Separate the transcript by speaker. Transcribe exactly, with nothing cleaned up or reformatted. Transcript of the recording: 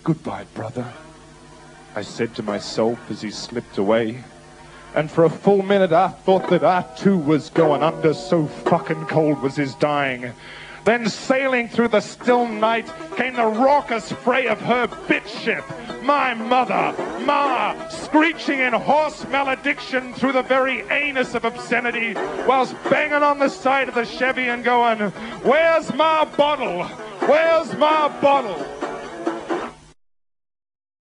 Speaker 1: "Goodbye, brother," I said to myself as he slipped away. And for a full minute I thought that I too was going under, so fucking cold was his dying. Then sailing through the still night came the raucous fray of her bitch ship, my mother, Ma, screeching in hoarse malediction through the very anus of obscenity, whilst banging on the side of the Chevy and going, "Where's my bottle? Where's my bottle?"